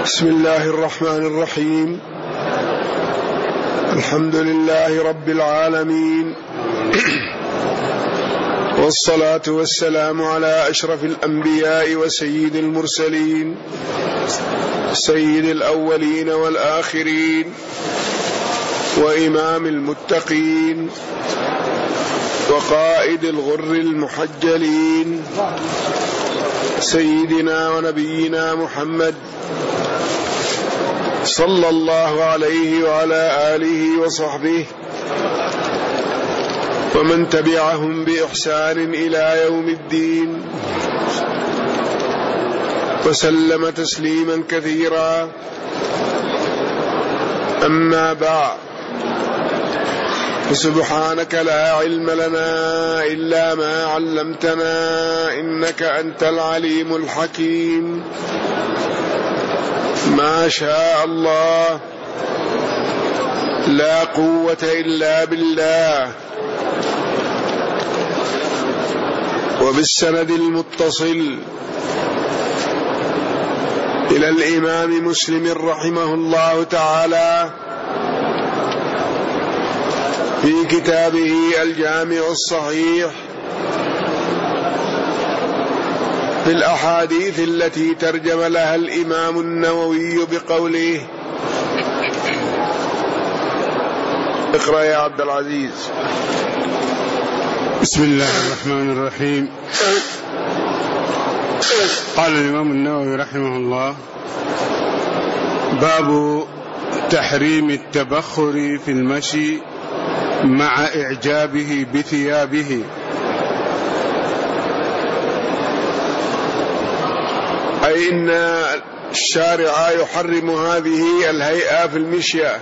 بسم الله الرحمن الرحيم. الحمد لله رب العالمين، والصلاة والسلام على أشرف الأنبياء وسيد المرسلين، سيد الأولين والآخرين، وإمام المتقين، وقائد الغر المحجلين، سيدنا ونبينا محمد صلى الله عليه وعلى آله وصحبه ومن تبعهم بإحسان إلى يوم الدين، وسلم تسليما كثيرا. أما بعد، فسبحانك لا علم لنا إلا ما علمتنا، إنك أنت العليم الحكيم. ما شاء الله، لا قوة إلا بالله. وبالسند المتصل إلى الإمام مسلم رحمه الله تعالى في كتابه الجامع الصحيح في الأحاديث التي ترجم لها الإمام النووي بقوله. اقرأ يا عبد العزيز. بسم الله الرحمن الرحيم. قال الإمام النووي رحمه الله: باب تحريم التبخر في المشي مع إعجابه بثيابه. أي إن الشارع يحرم هذه الهيئة في المشية،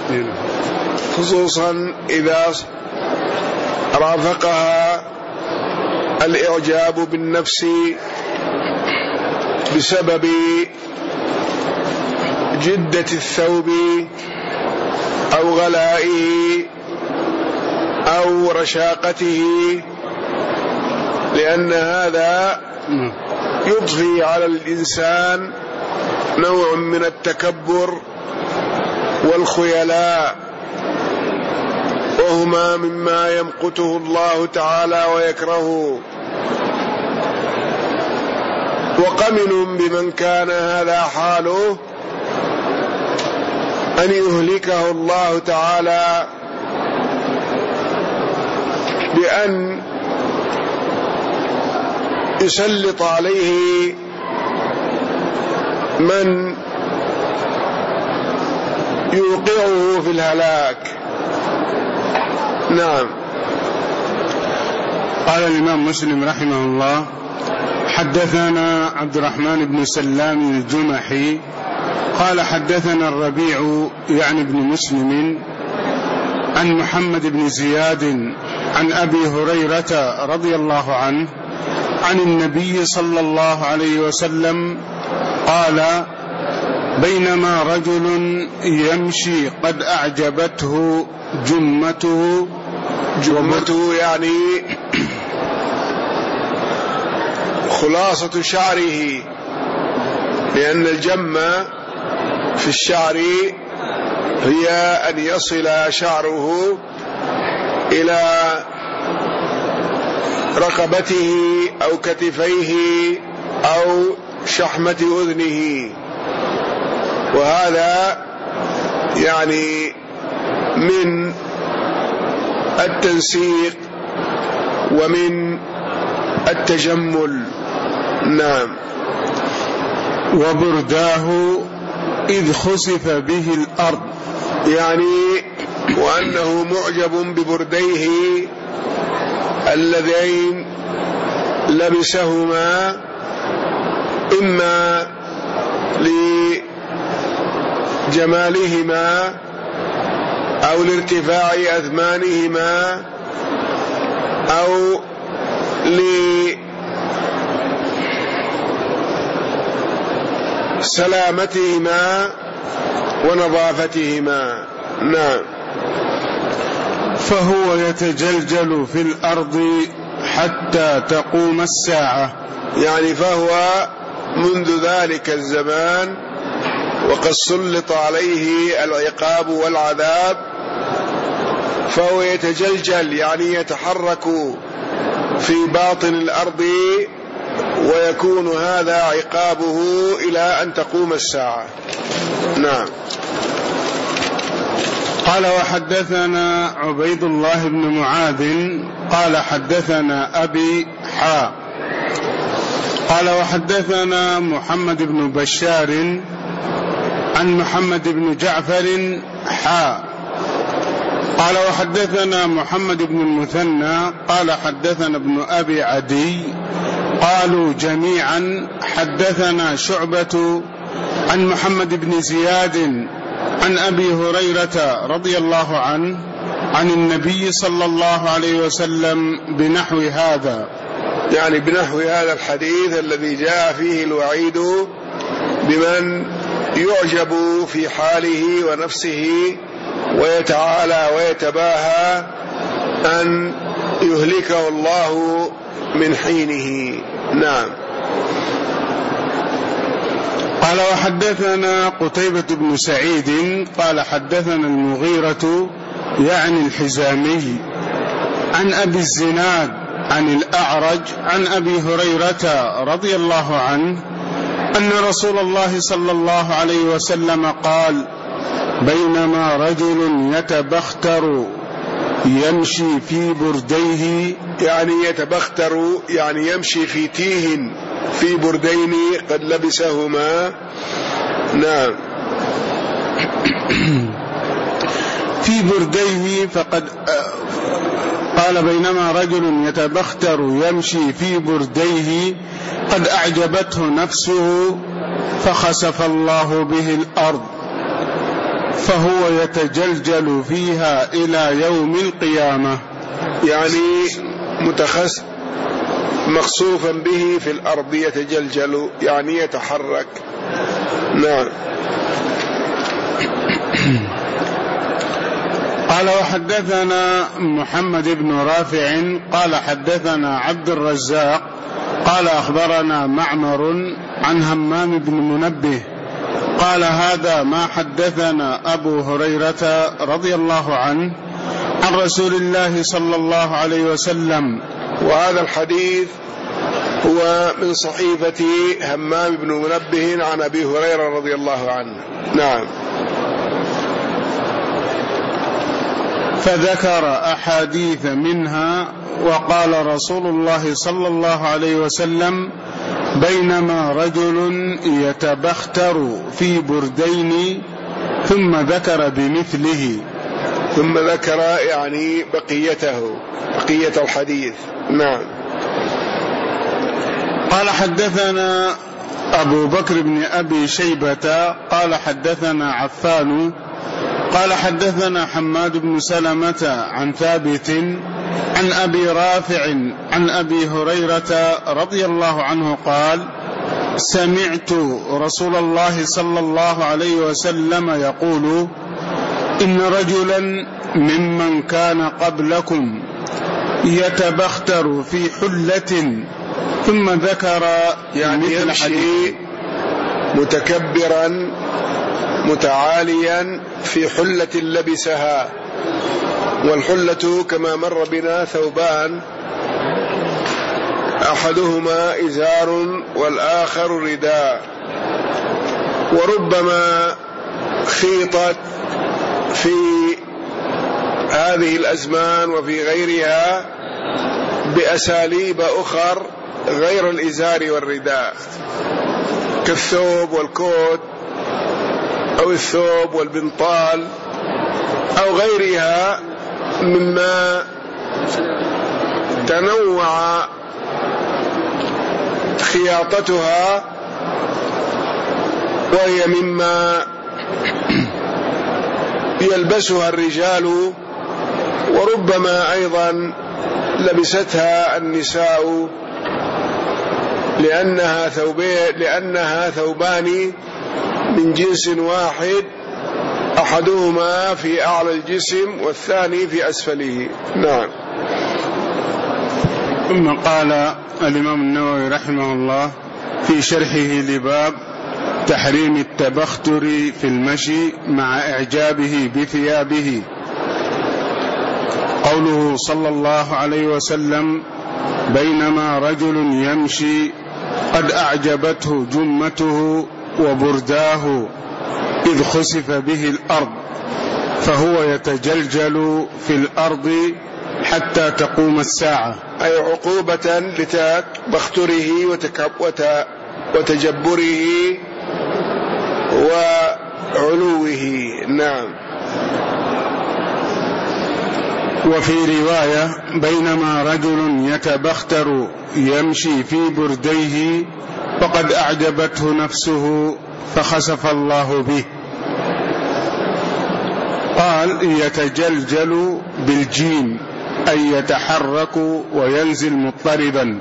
خصوصا إذا رافقها الإعجاب بالنفس بسبب جدة الثوب أو غلائه أو رشاقته، لأن هذا يضفي على الإنسان نوع من التكبر والخيلاء، وهما مما يمقته الله تعالى ويكرهه. وقمن بمن كان هذا حاله أن يهلكه الله تعالى بأن يسلط عليه من يوقعه في الهلاك. نعم. قال الإمام مسلم رحمه الله: حدثنا عبد الرحمن بن سلام الجمحي قال حدثنا الربيع يعني بن مسلم عن محمد بن زياد عن أبي هريرة رضي الله عنه عن النبي صلى الله عليه وسلم قال: بينما رجل يمشي قد أعجبته جمته يعني خلاصة شعره، لأن الجمة في الشعر هي أن يصل شعره إلى رقبته أو كتفيه أو شحمة أذنه، وهذا يعني من التنسيق ومن التجمل. نعم. وبرداه إذ خسف به الأرض، يعني وأنه معجب ببرديه اللذين لبسهما، إما لجمالهما أو لارتفاع أثمانهما أو لسلامتهما ونظافتهما. نعم. فهو يتجلجل في الأرض حتى تقوم الساعة، يعني فهو منذ ذلك الزمان وقد سلط عليه العقاب والعذاب فهو يتجلجل، يعني يتحرك في باطن الأرض، ويكون هذا عقابه إلى أن تقوم الساعة. نعم. قال وحدثنا عبيد الله بن معاذ قال حدثنا أبي قال وحدثنا محمد بن بشار عن محمد بن جعفر قال وحدثنا محمد بن المثنى قال حدثنا ابن أبي عدي قالوا جميعا حدثنا شعبة عن محمد بن زياد عن أبي هريرة رضي الله عنه عن النبي صلى الله عليه وسلم بنحو هذا، يعني بنحو هذا الحديث الذي جاء فيه الوعيد بمن يعجب في حاله ونفسه ويتعالى ويتباهى أن يهلكه الله من حينه. نعم. قال وحدثنا قتيبة بن سعيد قال حدثنا المغيرة يعني الحزامي عن أبي الزناد عن الأعرج عن أبي هريرة رضي الله عنه أن رسول الله صلى الله عليه وسلم قال بينما رجل يتبختر يمشي في برديه، يعني يتبختر يعني يمشي في تيه في بردين قد لبسهما. نعم. في برديه فقد قال بينما رجل يتبختر يمشي في برديه قد أعجبته نفسه فخسف الله به الأرض فهو يتجلجل فيها إلى يوم القيامة، يعني مخسوفا به في الأرض، يتجلجل يعني يتحرك. نعم. قال وحدثنا محمد بن رافع قال حدثنا عبد الرزاق قال أخبرنا معمر عن همام بن منبه قال هذا ما حدثنا أبو هريرة رضي الله عنه عن رسول الله صلى الله عليه وسلم. وهذا الحديث هو من صحيفة همام بن منبه عن أبي هريرة رضي الله عنه. نعم. فذكر أحاديث منها وقال رسول الله صلى الله عليه وسلم بينما رجل يتبختر في بردين ثم ذكر بمثله، ثم ذكر يعني بقية الحديث. نعم. قال حدثنا أبو بكر بن أبي شيبة قال حدثنا عفان قال حدثنا حماد بن سلمة عن ثابت عن أبي رافع عن أبي هريرة رضي الله عنه قال سمعت رسول الله صلى الله عليه وسلم يقول إن رجلا ممن كان قبلكم يتبختر في حلة ثم ذكر يعني يمشي متكبرا متعاليا في حلة لبسها، والحلة كما مر بنا ثوبان أحدهما إزار والآخر رداء، وربما خيطت في هذه الأزمان وفي غيرها بأساليب أخر غير الإزار والرداء، كالثوب والكوت أو الثوب والبنطال أو غيرها مما تنوع خياطتها، وهي مما يلبسها الرجال، وربما أيضا لبستها النساء لأنها ثوبان من جنس واحد، أحدهما في أعلى الجسم والثاني في أسفله. نعم. ثم قال الإمام النووي رحمه الله في شرحه لباب تحريم التبختر في المشي مع إعجابه بثيابه. قوله صلى الله عليه وسلم: بينما رجل يمشي قد أعجبته جمته وبرداه إذ خسف به الأرض فهو يتجلجل في الأرض حتى تقوم الساعة، أي عقوبة لتبختره وتجبره وعلوه. نعم. وفي رواية: بينما رجل يتبختر يمشي في برديه وقد أعجبته نفسه فخسف الله به. قال: يتجلجل بالجيم، أي يتحرك وينزل مضطربا.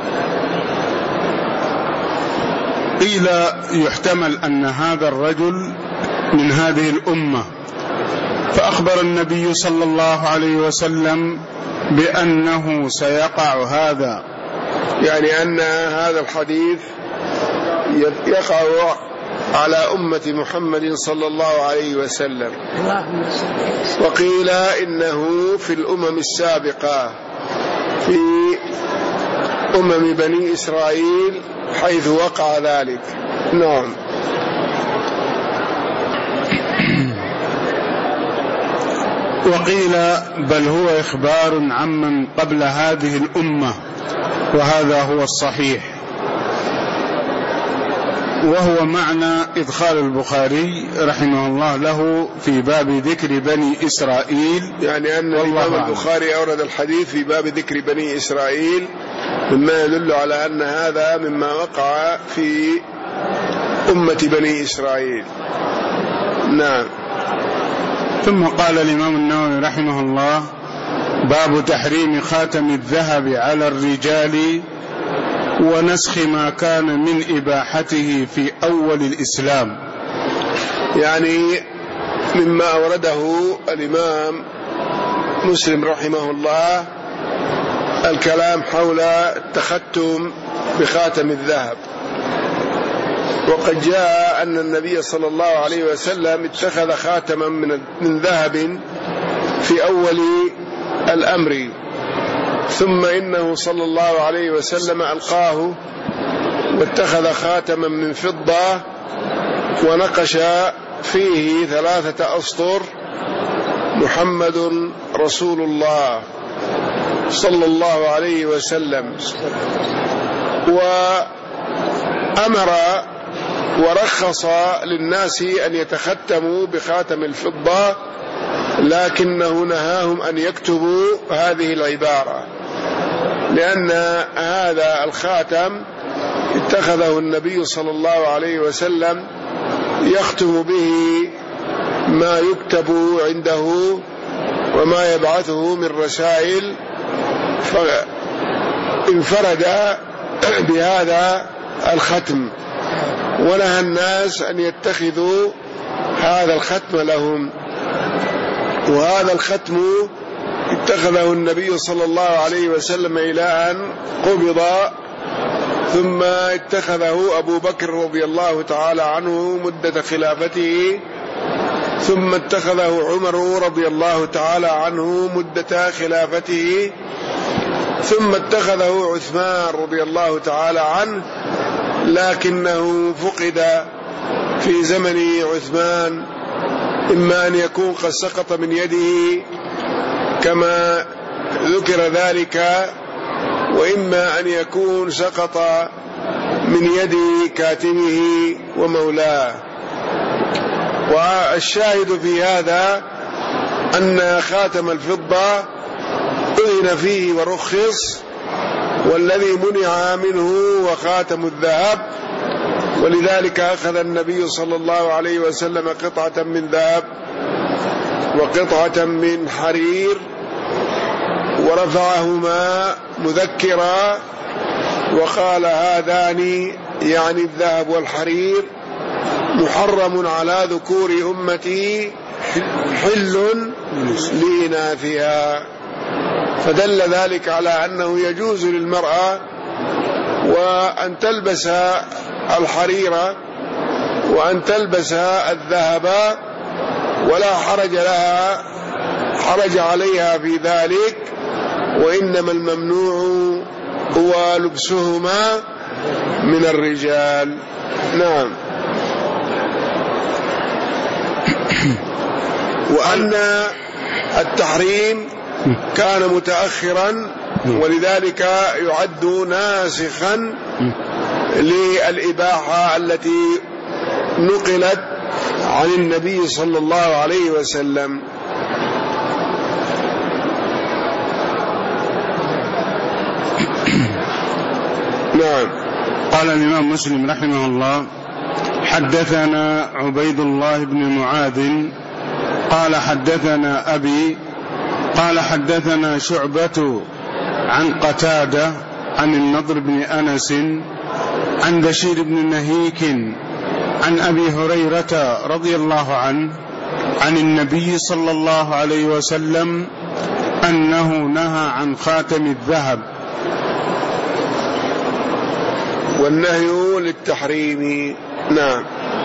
قيل: يحتمل أن هذا الرجل من هذه الأمة، فأخبر النبي صلى الله عليه وسلم بأنه سيقع هذا، يعني أن هذا الحديث يقع على أمة محمد صلى الله عليه وسلم. وقيل إنه في الأمم السابقة في أمم بني إسرائيل حيث وقع ذلك. نعم. وقيل: بل هو إخبار عمن قبل هذه الأمة، وهذا هو الصحيح، وهو معنى إدخال البخاري رحمه الله له في باب ذكر بني إسرائيل. يعني أن الإمام البخاري أورد الحديث في باب ذكر بني إسرائيل مما يدل على أن هذا مما وقع في أمة بني إسرائيل. نعم. ثم قال الإمام النووي رحمه الله: باب تحريم خاتم الذهب على الرجال ونسخ ما كان من إباحته في أول الإسلام. يعني مما أورده الإمام مسلم رحمه الله الكلام حول التختم بخاتم الذهب. وقد جاء أن النبي صلى الله عليه وسلم اتخذ خاتما من ذهب في أول الأمر، ثم إنه صلى الله عليه وسلم ألقاه واتخذ خاتما من فضة ونقش فيه 3 أسطر: محمد رسول الله صلى الله عليه وسلم. وأمر ورخص للناس أن يتختموا بخاتم الفضة، لكنه نهاهم أن يكتبوا هذه العبارة، لأن هذا الخاتم اتخذه النبي صلى الله عليه وسلم يختم به ما يكتب عنده وما يبعثه من رسائل، فانفرد بهذا الختم ونهى الناس أن يتخذوا هذا الختم لهم. وهذا الختم اتخذه النبي صلى الله عليه وسلم إلى أن قبض، ثم اتخذه أبو بكر رضي الله تعالى عنه مدة خلافته، ثم اتخذه عمر رضي الله تعالى عنه مدة خلافته، ثم اتخذه عثمان رضي الله تعالى عنه، لكنه فقد في زمن عثمان، إما أن يكون قد سقط من يده كما ذكر ذلك، وإما أن يكون سقط من يد كاتبه ومولاه. والشاهد في هذا أن خاتم الفضة أذن فيه ورخص، والذي منع منه وخاتم الذهب، ولذلك أخذ النبي صلى الله عليه وسلم قطعة من ذهب وقطعة من حرير ورفعهما مذكرا وقال: هذان يعني الذهب والحرير محرم على ذكور أمتي حل لإناثها. فدل ذلك على أنه يجوز للمرأة وأن تلبس الحرير وأن تلبسها الذهب ولا حرج عليها في ذلك، وإنما الممنوع هو لبسهما من الرجال. نعم. وأن التحريم كان متأخرا ولذلك يعد ناسخا للإباحة التي نقلت عن النبي صلى الله عليه وسلم. نعم. قال الإمام مسلم رحمه الله: حدثنا عبيد الله بن معاذ قال حدثنا أبي قال حدثنا شعبة عن قتادة عن النضر بن أنس عن بشير بن نهيك عن أبي هريرة رضي الله عنه عن النبي صلى الله عليه وسلم أنه نهى عن خاتم الذهب. والنهي للتحريم. نعم.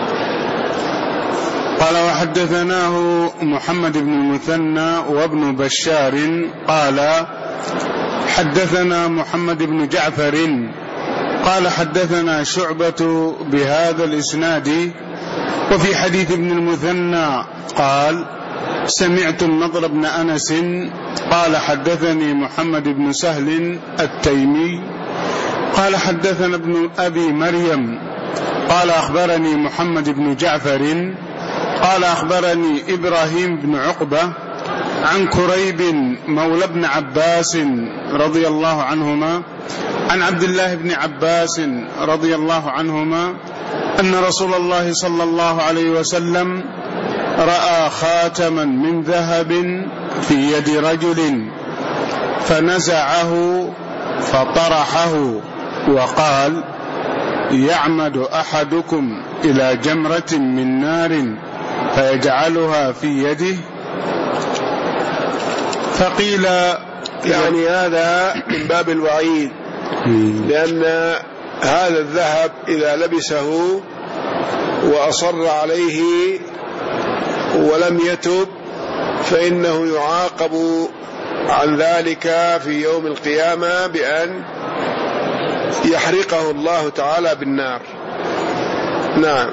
قال: وحدثناه محمد بن المثنى وابن بشار قال حدثنا محمد بن جعفر قال حدثنا شعبة بهذا الإسناد. وفي حديث ابن المثنى قال: سمعت النضر بن أنس قال حدثني محمد بن سهل التيمي قال حدثنا ابن أبي مريم قال أخبرني محمد بن جعفر قال أخبرني إبراهيم بن عقبة عن كريب مولى ابن عباس رضي الله عنهما عن عبد الله بن عباس رضي الله عنهما أن رسول الله صلى الله عليه وسلم رأى خاتما من ذهب في يد رجل فنزعه فطرحه وقال: يعمد أحدكم إلى جمرة من نار فيجعلها في يده. فقيل يعني هذا من باب الوعيد، لأن هذا الذهب إذا لبسه وأصر عليه ولم يتب فإنه يعاقب عن ذلك في يوم القيامة بأن يحرقه الله تعالى بالنار. نعم.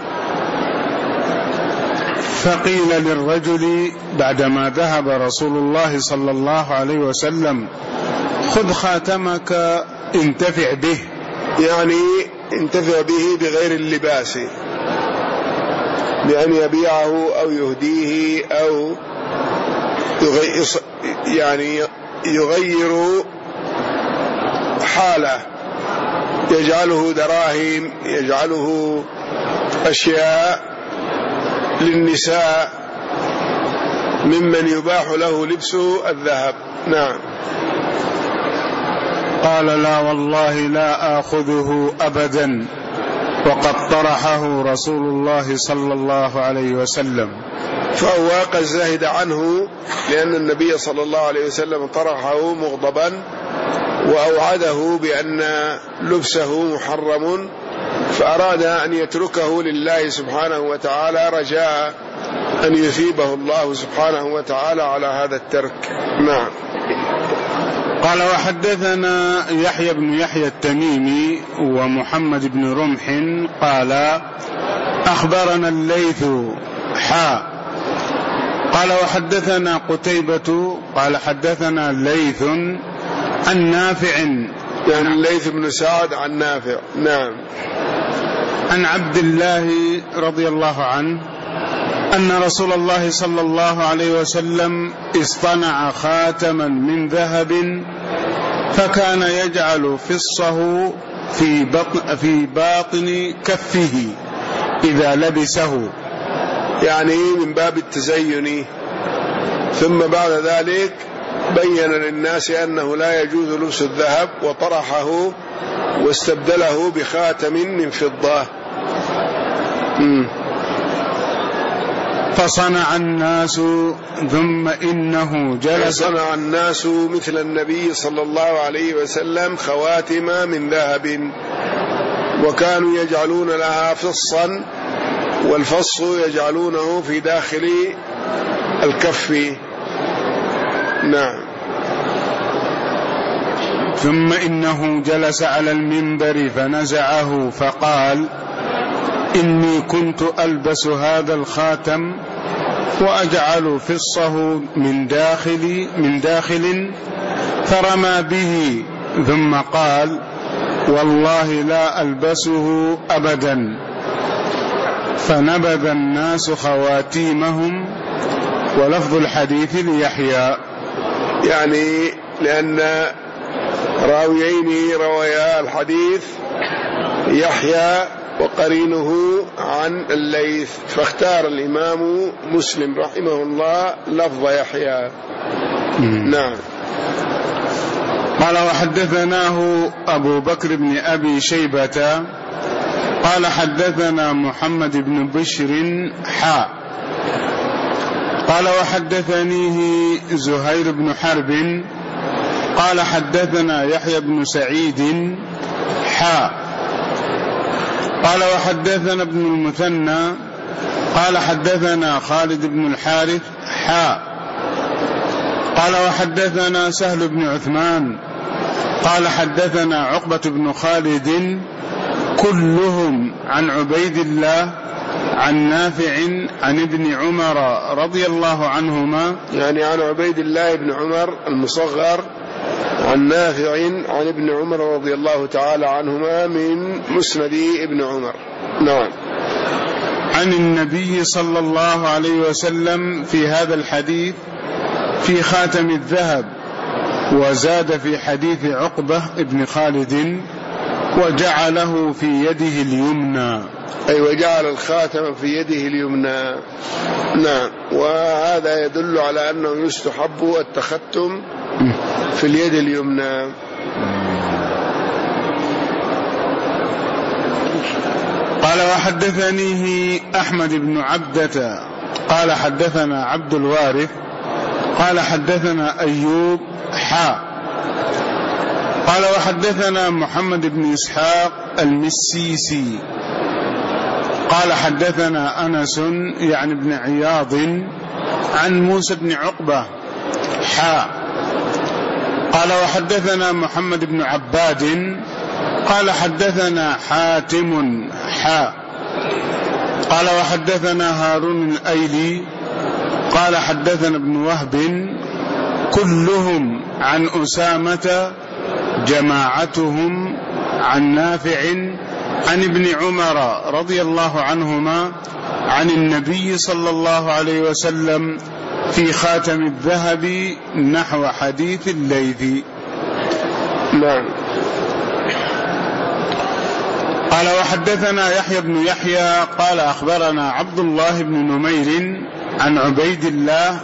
فقيل للرجل بعدما ذهب رسول الله صلى الله عليه وسلم: خذ خاتمك انتفع به، يعني انتفع به بغير اللباس، بأن يبيعه أو يهديه أو يغير حاله، يجعله دراهم، يجعله أشياء للنساء ممن يباح له لبس الذهب. نعم. قال: لا والله لا آخذه أبدا، وقد طرحه رسول الله صلى الله عليه وسلم. فأواق الزاهد عنه، لأن النبي صلى الله عليه وسلم طرحه مغضبا وأوعده بأن لبسه محرم، فأراد أن يتركه لله سبحانه وتعالى رجاء أن يثيبه الله سبحانه وتعالى على هذا الترك. نعم. قال: وحدثنا يحيى بن يحيى التميمي ومحمد بن رمح قال أخبرنا الليث قال: وحدثنا قتيبة قال حدثنا الليث عن نافع، يعني الليث بن سعد عن نافع. نعم. عن عبد الله رضي الله عنه أن رسول الله صلى الله عليه وسلم اصطنع خاتما من ذهب فكان يجعل فصه في باطن كفه إذا لبسه، يعني من باب التزين. ثم بعد ذلك بين للناس أنه لا يجوز لبس الذهب وطرحه واستبدله بخاتم من فضة. فصنع الناس ثم إنه جلس. صنع الناس مثل النبي صلى الله عليه وسلم خواتم من ذهب، وكانوا يجعلون لها فصا والفص يجعلونه في داخل الكف. نعم. ثم إنه جلس على المنبر فنزعه فقال: إني كنت ألبس هذا الخاتم وأجعل فصه من داخل فرمى به، ثم قال: والله لا ألبسه أبدا. فنبذ الناس خواتيمهم. ولفظ الحديث ليحيى، يعني لأن راويين رويا الحديث يحيى وقرينه عن الليث، فاختار الإمام مسلم رحمه الله لفظ يحيى. نعم. قال: وحدثناه أبو بكر بن أبي شيبة قال: حدثنا محمد بن بشر قال: وحدثنيه زهير بن حرب قال: حدثنا يحيى بن سعيد قال: وحدثنا ابن المثنى قال: حدثنا خالد بن الحارث قال: وحدثنا سهل بن عثمان قال: حدثنا عقبة بن خالد كلهم عن عبيد الله عن نافع عن ابن عمر رضي الله عنهما، يعني عن عبيد الله بن عمر المصغر عن نافع عن ابن عمر رضي الله تعالى عنهما من مسند ابن عمر. نعم. عن النبي صلى الله عليه وسلم في هذا الحديث في خاتم الذهب، وزاد في حديث عقبة ابن خالد: وجعله في يده اليمنى، أي وجعل الخاتم في يده اليمنى. نعم. وهذا يدل على أنه يستحب التختم في اليد اليمنى. قال: وحدثنيه أحمد بن عبدة قال: حدثنا عبد الوارث قال: حدثنا أيوب قال: وحدثنا محمد بن إسحاق المسيسي قال: حدثنا أنس يعني بن عياض عن موسى بن عقبة قال: وحدثنا محمد بن عباد قال: حدثنا حاتم قال: وحدثنا هارون الأيلي قال: حدثنا ابن وهب كلهم عن أسامة جماعتهم عن نافع عن ابن عمر رضي الله عنهما عن النبي صلى الله عليه وسلم في خاتم الذهب نحو حديث الليث. نعم. قال: وحدثنا يحيى بن يحيى قال: أخبرنا عبد الله بن نمير عن عبيد الله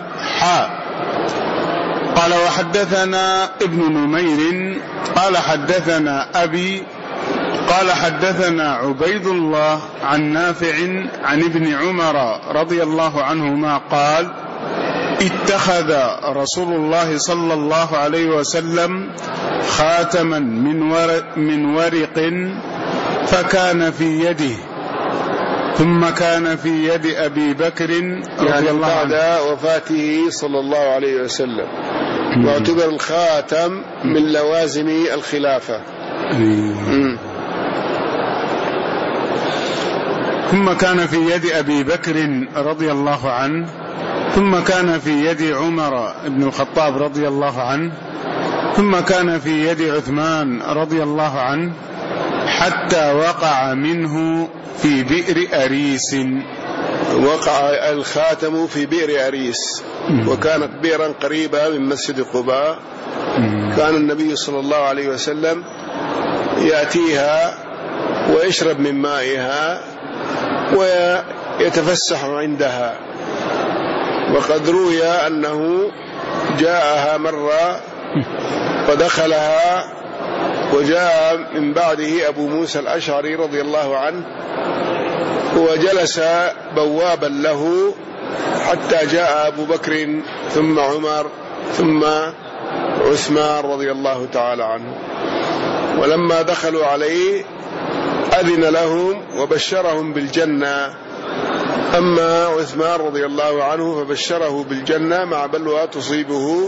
قال: وحدثنا ابن نمير قال: حدثنا أبي قال: حدثنا عبيد الله عن نافع عن ابن عمر رضي الله عنهما قال: اتخذ رسول الله صلى الله عليه وسلم خاتما من ورق فكان في يده، ثم كان في يد أبي بكر رضي الله عنه بعد وفاته صلى الله عليه وسلم، واعتبر الخاتم من لوازم الخلافة. ثم كان في يد أبي بكر رضي الله عنه، ثم كان في يد عمر بن الخطاب رضي الله عنه، ثم كان في يد عثمان رضي الله عنه، حتى وقع منه في بئر أريس. وقع الخاتم في بئر أريس، وكانت بئرا قريبة من مسجد قباء. كان النبي صلى الله عليه وسلم يأتيها ويشرب من مائها ويتفسح عندها، وقد روي أنه جاءها مرة ودخلها، وجاء من بعده أبو موسى الأشعري رضي الله عنه وجلس بوابا له حتى جاء أبو بكر ثم عمر ثم عثمان رضي الله تعالى عنه، ولما دخلوا عليه أذن لهم وبشرهم بالجنة أما عثمان رضي الله عنه فبشره بالجنة مع بلوى تصيبه،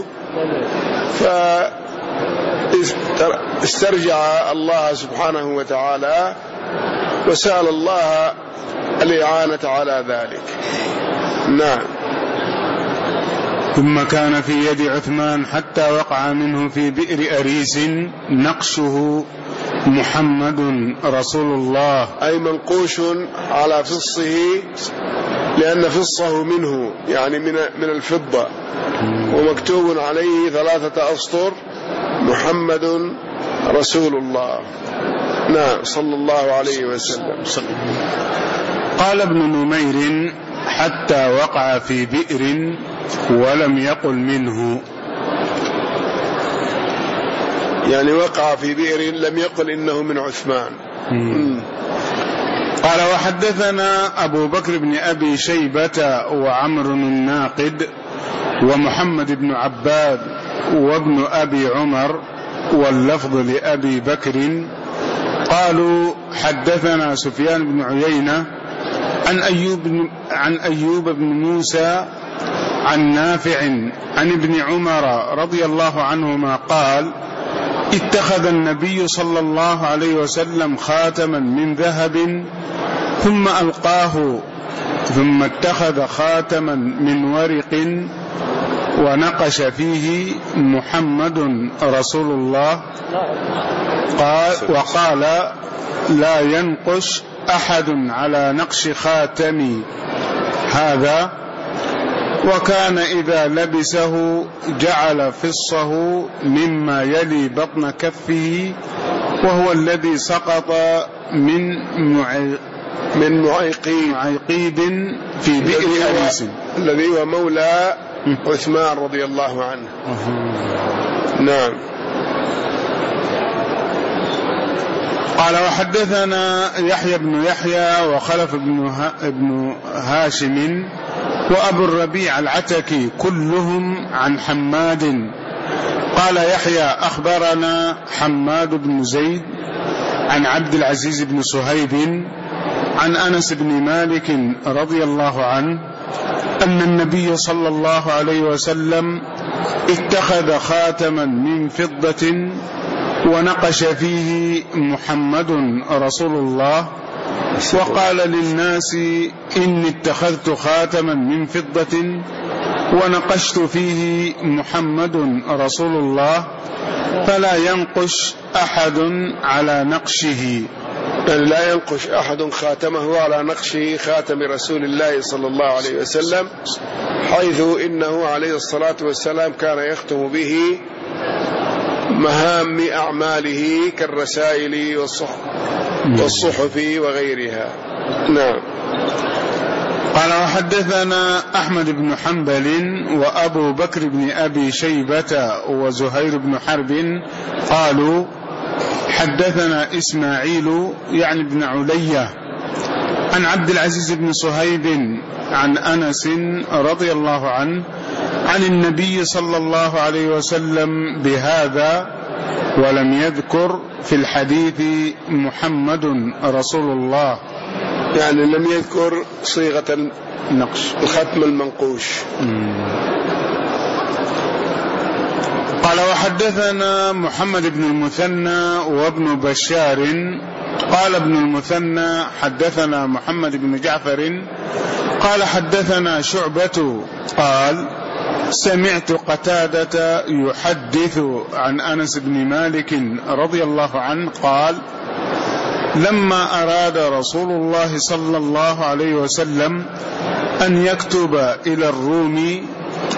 فاسترجع الله سبحانه وتعالى وسأل الله الإعانة على ذلك. نعم. ثم كان في يد عثمان حتى وقع منه في بئر أريس نقشه محمد رسول الله، أي منقوش على فصه، لأن فصه منه يعني من الفضة، ومكتوب عليه 3 أسطر محمد رسول الله. نعم صلى الله عليه وسلم. قال ابن نمير حتى وقع في بئر ولم يقل منه، يعني وقع في بئر لم يقل إنه من عثمان. قال وحدثنا أبو بكر بن أبي شيبة وعمر الناقد ومحمد بن عباد وابن أبي عمر واللفظ لأبي بكر قالوا حدثنا سفيان بن عيينة عن أيوب بن موسى عن نافع عن ابن عمر رضي الله عنهما قال اتخذ النبي صلى الله عليه وسلم خاتما من ذهب ثم ألقاه، ثم اتخذ خاتما من ورق ونقش فيه محمد رسول الله وقال لا ينقش أحد على نقش خاتمي هذا، وكان إذا لبسه جعل فصه مما يلي بطن كفه، وهو الذي سقط من معيقيب في بئر أريس الذي هو مولى عثمان رضي الله عنه. نعم. قال وحدثنا يحيى بن يحيى وخلف بن هاشم وأبو الربيع العتكي كلهم عن حماد. قال يحيى أخبرنا حماد بن زيد عن عبد العزيز بن صهيب عن أنس بن مالك رضي الله عنه أن النبي صلى الله عليه وسلم اتخذ خاتما من فضة ونقش فيه محمد رسول الله، وقال للناس إني اتخذت خاتما من فضة ونقشت فيه محمد رسول الله، فلا ينقش أحد على نقشه، لا ينقش أحد خاتمه على نقشه خاتم رسول الله صلى الله عليه وسلم، حيث إنه عليه الصلاة والسلام كان يختم به مهام أعماله كالرسائل والصحف وغيرها. نعم. قال وحدثنا أحمد بن حنبل وأبو بكر بن أبي شيبة وزهير بن حرب قالوا حدثنا إسماعيل يعني بن علية عن عبد العزيز بن صهيب عن أنس رضي الله عنه عن النبي صلى الله عليه وسلم بهذا، ولم يذكر في الحديث محمد رسول الله، يعني لم يذكر صيغة النقش الختم المنقوش. قال وحدثنا محمد بن المثنى وابن بشار قال ابن المثنى حدثنا محمد بن جعفر قال حدثنا شعبة قال سمعت قتادة يحدث عن أنس بن مالك رضي الله عنه قال لما أراد رسول الله صلى الله عليه وسلم أن يكتب إلى الروم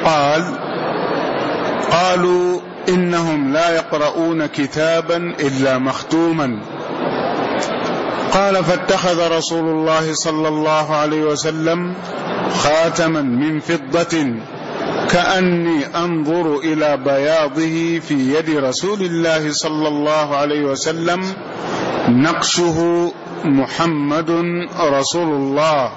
قالوا إنهم لا يقرؤون كتابا إلا مختوما، قال فاتخذ رسول الله صلى الله عليه وسلم خاتما من فضة كأني أنظر إلى بياضه في يد رسول الله صلى الله عليه وسلم نقشه محمد رسول الله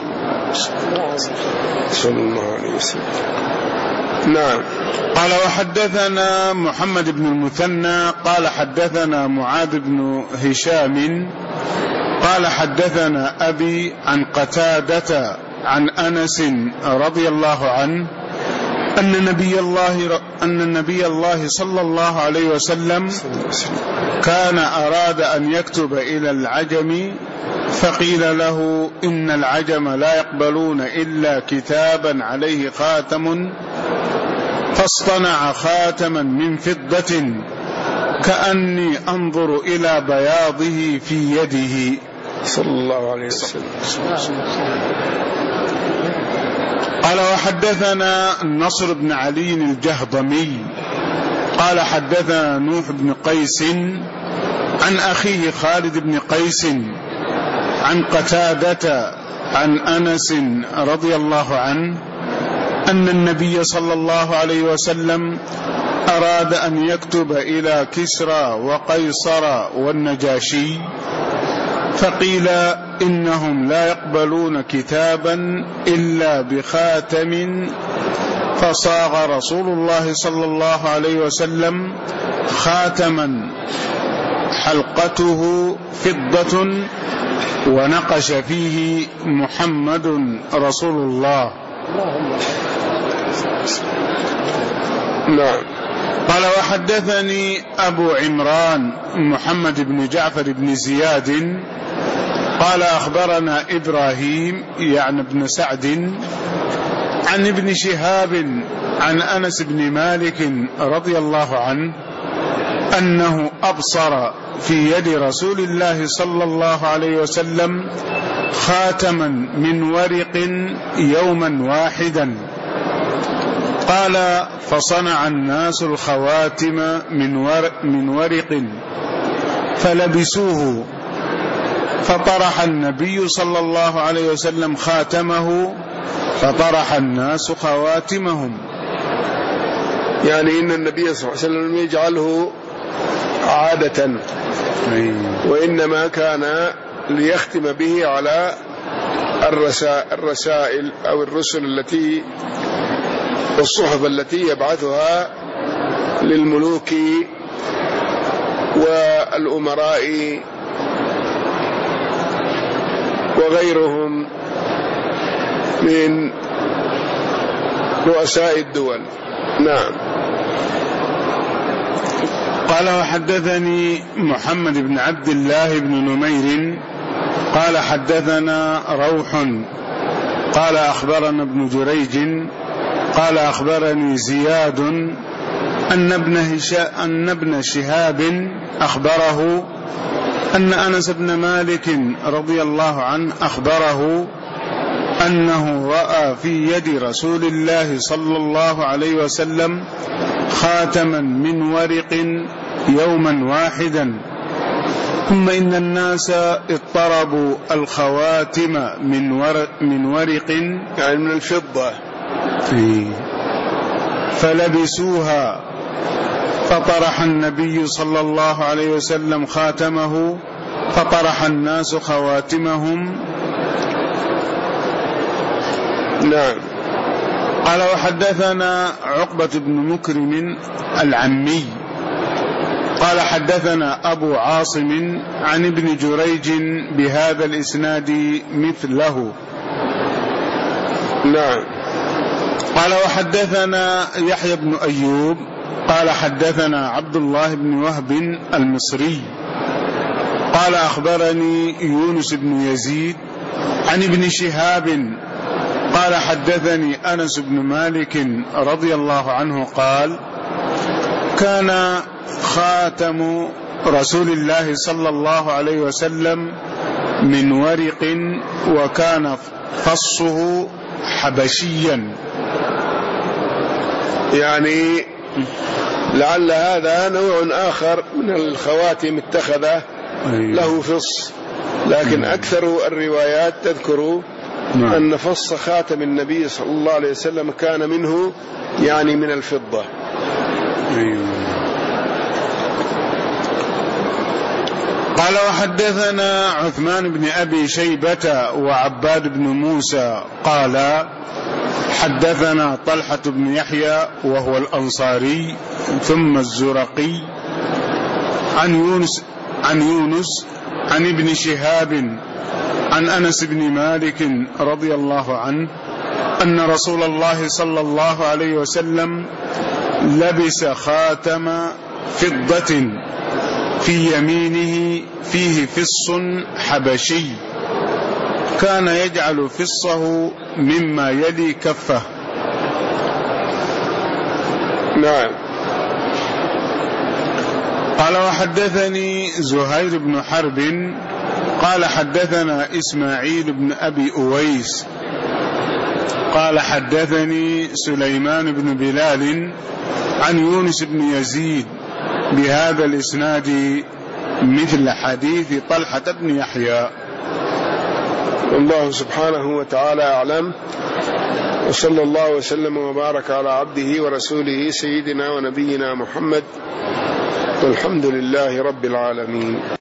صلى الله عليه وسلم. نعم. قال وحدثنا محمد بن المثنى قال حدثنا معاذ بن هشام قال حدثنا أبي عن قتادة عن أنس رضي الله عنه أن النبي الله صلى الله عليه وسلم كان أراد أن يكتب إلى العجم فقيل له إن العجم لا يقبلون إلا كتابا عليه خاتم، فاصطنع خاتما من فضة كأني أنظر إلى بياضه في يده صلى الله عليه وسلم. قال وحدثنا نصر بن علي الجهضمي قال حدثنا نوح بن قيس عن أخيه خالد بن قيس عن قتادة عن أنس رضي الله عنه أن النبي صلى الله عليه وسلم أراد أن يكتب إلى كسرى وقيصر والنجاشي، فقيل إنهم لا يقبلون كتابا إلا بخاتم، فصاغ رسول الله صلى الله عليه وسلم خاتما حلقته فضة ونقش فيه محمد رسول الله. نعم. قال وحدثني أبو عمران محمد بن جعفر بن زياد قال أخبرنا إبراهيم يعني بن سعد عن ابن شهاب عن أنس بن مالك رضي الله عنه أنه أبصر في يد رسول الله صلى الله عليه وسلم خاتما من ورق يوما واحدا. قال فصنع الناس الخواتم من ورق فلبسوه، فطرح النبي صلى الله عليه وسلم خاتمه فطرح الناس خواتمهم. يعني إن النبي صلى الله عليه وسلم يجعله عادة، وإنما كان ليختم به على الرسائل أو الرسل التي والصحف التي يبعثها للملوك والأمراء وغيرهم من رؤساء الدول. نعم. قال وحدثني محمد بن عبد الله بن نمير قال حدثنا روح قال أخبرنا ابن جريج قال أخبرني زياد أن ابن شهاب أخبره أن أنس بن مالك رضي الله عنه أخبره أنه رأى في يد رسول الله صلى الله عليه وسلم خاتما من ورق يوما واحدا، ثم إن الناس اضطربوا الخواتم من ورق يعني من الفضة فلبسوها، فطرح النبي صلى الله عليه وسلم خاتمه فطرح الناس خواتمهم. نعم. قال وحدثنا عقبة بن مكرم العمي قال حدثنا أبو عاصم عن ابن جريج بهذا الإسناد مثله. نعم. قال وحدثنا يحيى بن أيوب قال حدثنا عبد الله بن وهب المصري قال أخبرني يونس بن يزيد عن ابن شهاب قال حدثني أنس بن مالك رضي الله عنه قال كان خاتم رسول الله صلى الله عليه وسلم من ورق وكان فصه حبشيا. يعني لعل هذا نوع آخر من الخواتم اتخذه له فص، لكن أكثر الروايات تذكر أن فص خاتم النبي صلى الله عليه وسلم كان منه يعني من الفضة. قال وحدثنا عثمان بن أبي شيبة وعباد بن موسى قال حدثنا طلحة بن يحيى وهو الأنصاري ثم الزرقي عن يونس عن ابن شهاب عن أنس بن مالك رضي الله عنه أن رسول الله صلى الله عليه وسلم لبس خاتم فضة في يمينه فيه فص حبشي كان يجعل فصه مما يلي كفه. نعم. قال وحدثني زهير بن حرب قال حدثنا إسماعيل بن أبي أويس قال حدثني سليمان بن بلال عن يونس بن يزيد بهذا الإسناد مثل حديث طلحة بن يحيى. والله سبحانه وتعالى أعلم، وصلى الله وسلم وبارك على عبده ورسوله سيدنا ونبينا محمد، والحمد لله رب العالمين.